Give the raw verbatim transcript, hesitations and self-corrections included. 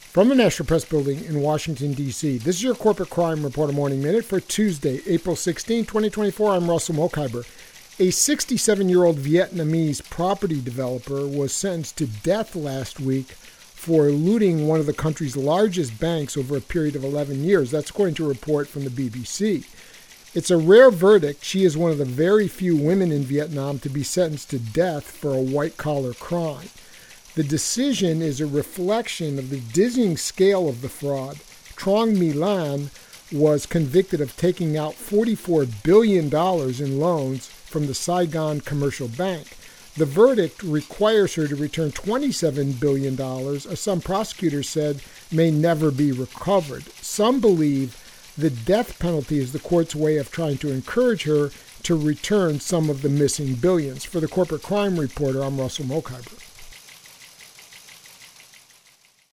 From the National Press Building in Washington, D C, this is your Corporate Crime Reporter Morning Minute for Tuesday, April sixteenth, twenty twenty-four. I'm Russell Mokhiber. A sixty-seven-year-old Vietnamese property developer was sentenced to death last week for looting one of the country's largest banks over a period of eleven years. That's according to a report from the B B C. It's a rare verdict. She is one of the very few women in Vietnam to be sentenced to death for a white-collar crime. The decision is a reflection of the dizzying scale of the fraud. Trong My Lan was convicted of taking out forty-four billion dollars in loans from the Saigon Commercial Bank. The verdict requires her to return twenty-seven billion dollars, as some prosecutors said may never be recovered. Some believe the death penalty is the court's way of trying to encourage her to return some of the missing billions. For the Corporate Crime Reporter, I'm Russell Mokhiber.